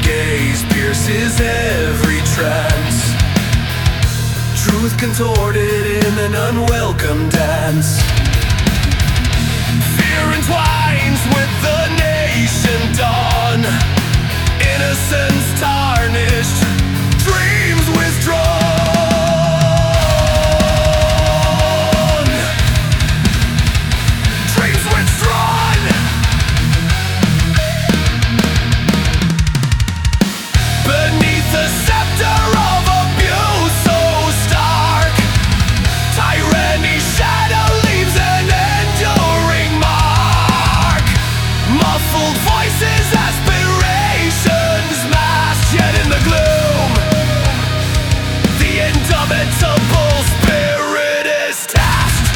gaze pierces every trance. Truth contorted in an unwelcome dance. Fear entwines with the nation dawn. Innocence tarnished, dreams withdrawn. Dreams withdrawn. Beneath the scepter of abuse so stark, tyranny's shadow leaves an enduring mark. Muffled voices, aspirations masked, yet in the gloom the indomitable spirit is tasked.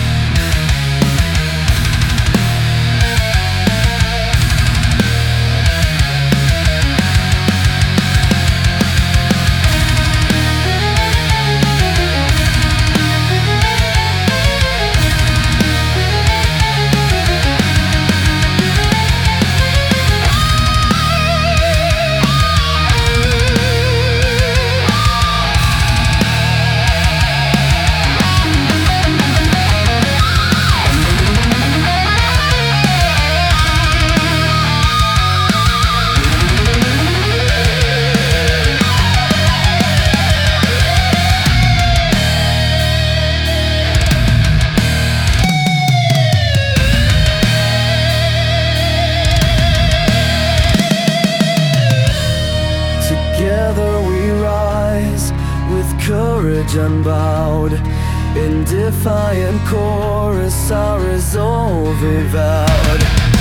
Together we rise, with courage unbowed. In defiant chorus our resolve avowed.